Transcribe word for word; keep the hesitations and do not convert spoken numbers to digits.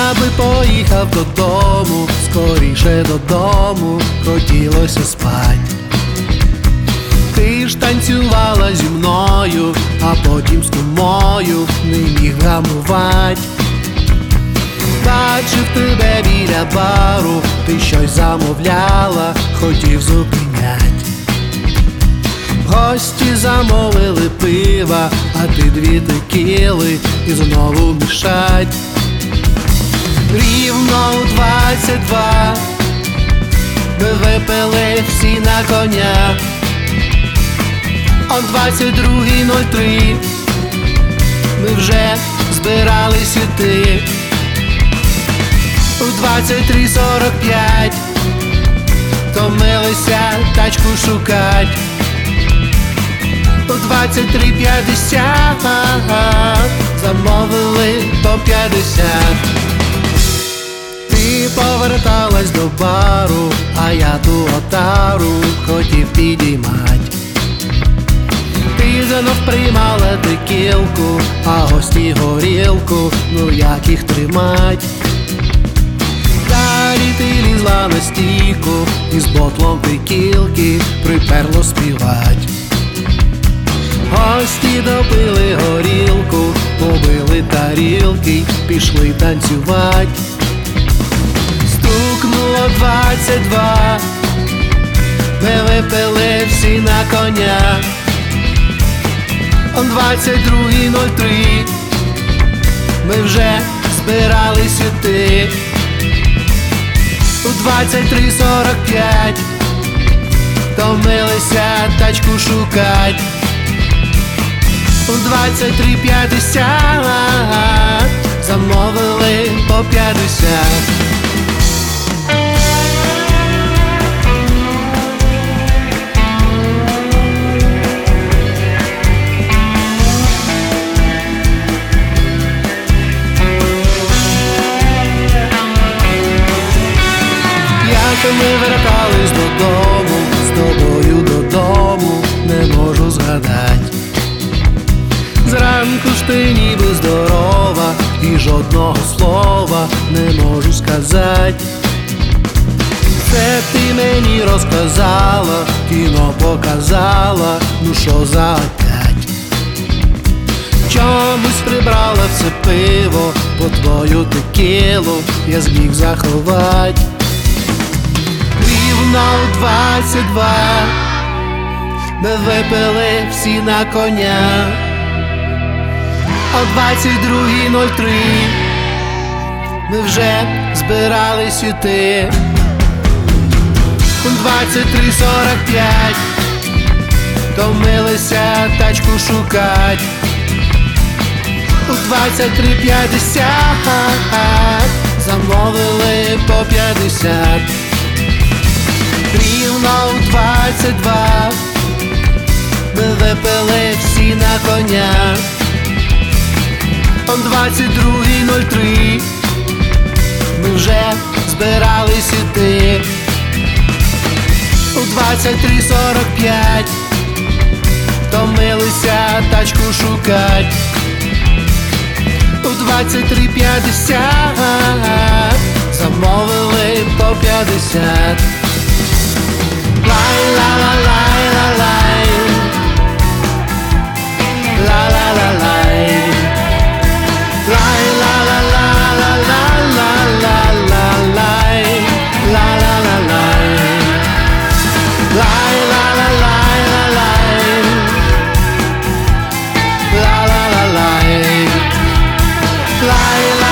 Я би поїхав додому, скоріше додому, хотілося спать. Ти ж танцювала зі мною, а потім з кумою не міг гамувати. Бачив тебе біля бару, ти щось замовляла, хотів зупинять. Гості замовили пива, а ти дві текіли і знову мішать. Рівно у двадцять два ми випили всі на коня. О двадцять другій нуль три ми вже збирались іти. У двадцять три сорок п'ять втомилися тачку шукать. У двадцять три п'ятдесят замовили по п'ятдесят. Ти поверталась до бару, а я ту отару хотів підіймать. Ти знов приймала текілку, а гості горілку, ну як їх тримать? Далі ти лізла на стійку і з ботлом текілки приперло співать. Гості допили горілку, побили тарілки, пішли танцювать. Стукнуло двадцять два, ми випили всі на коня. О двадцять другій нуль три ми вже збирались іти. У двадцять три сорок п'ять втомилися тачку шукать. У двадцять три п'ятдесят замовили по п'ятдесят. Як ми вертались додому, з тобою додому, не можу згадать. Зранку ж ти ніби здорова, і жодного слова не можу сказать. Це ти мені розказала, кіно показала, ну що за опять? Чомусь прибрала все пиво, по твою текілу я зміг заховать. Рівно у двадцять два ми випили всі на коня. О двадцять другій нуль три ми вже збирались іти. У двадцять три сорок п'ять втомилися тачку шукать. У двадцять три п'ятдесят замовили по п'ятдесят. Рівно у двадцять два ми випили всі на коня. О двадцять другій нуль три ми вже збирались іти. У двадцять три сорок п'ять втомилися тачку шукать. У двадцять три п'ятдесят замовили по п'ятдесят. Лай-ла-ла-лай-ла-лай, ла-ла-ла-лай, лай-ла-ла-ла-ла-ла-ла-ла-лай, ла-ла-ла-лай, лай-ла-ла-лай-ла-лай, ла-ла-ла-лай, лай-ла.